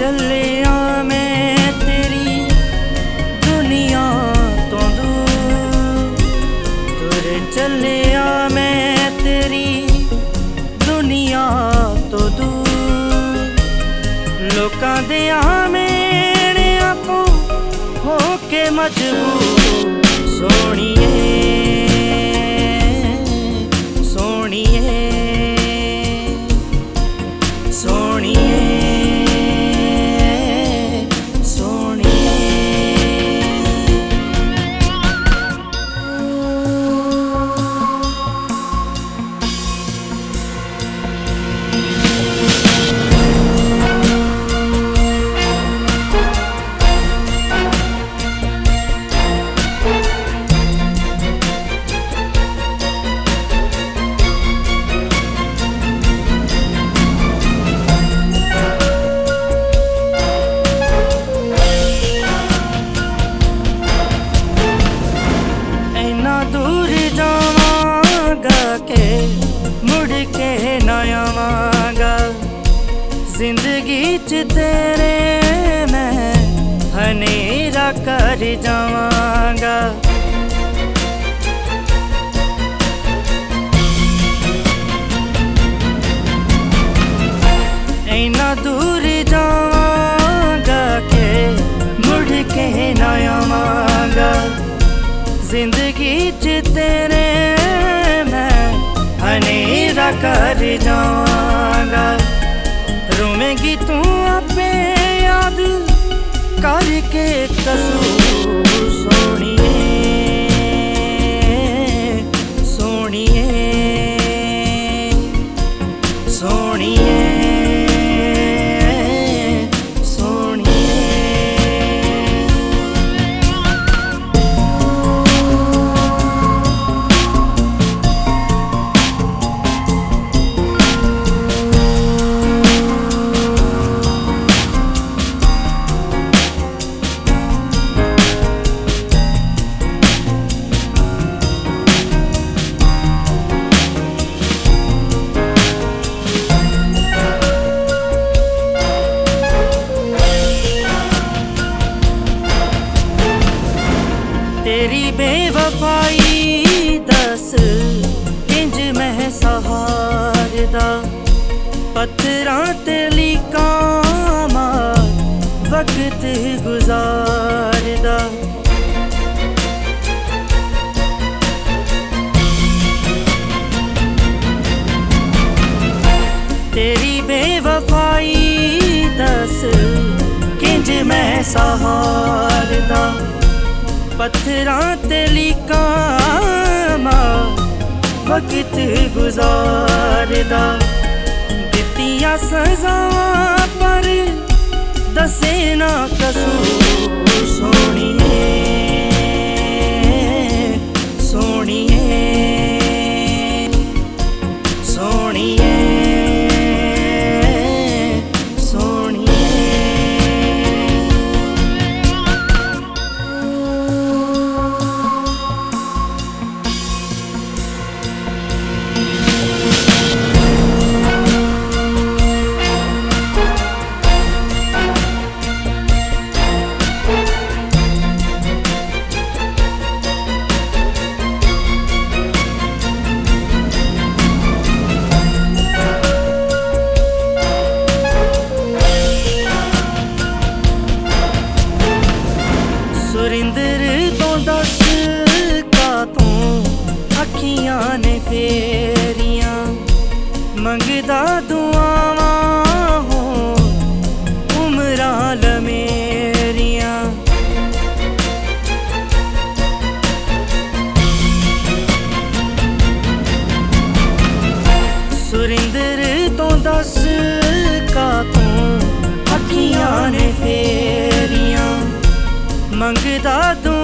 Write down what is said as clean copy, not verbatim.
ਚੱਲਿਆ ਮੈਂ ਤੇਰੀ ਦੁਨੀਆ ਤੋਂ ਦੂਰ, ਤੁਰ ਚੱਲਿਆ ਮੈਂ ਤੇਰੀ ਦੁਨੀਆ ਤੋਂ ਦੂਰ। ਲੋਕਾਂ ਦੇ ਮੇਣਿਆਂ ਤੋਂ ਹੋ ਕੇ ਮਜਬੂਰ, ਸੋਹਣੀਏ ਸੋਹਣੀਏ ਸੋਹਣੀਏ दूर जावांगा के मुड़ के ना आवांगा, जिंदगी च तेरे मैं हनेरा कर जावांगा। इन्ना दूर जावांगा के मुड़ के ना आवांगा, जिंदगी च तेरे मैं हनेरा कर जावांगा। रोवेंगी तू आपे याद करके कसूर, सोहणीए सोहणीए सोहणीए तेरी बेवफाई दस इंज मैं सहारदा, पत्थरां ते लीकां मार वक्त गुजारदा। तेरी बेवफाई दस इंज मैं सहारदा, पत्थरां ते लीकां मार वक्त गुजारदा। दित्तियां सज़ावां पर दसे ना कसूर, सोहणीए सोहणीए सोहणीए सुरिंदर तो दस का तू अखियां ने फेरियां, मंगदा दुआवां हो उमरां लमेरियां। सुरिंदर तो दस का तू अखियां ने फेरियां, मंगदा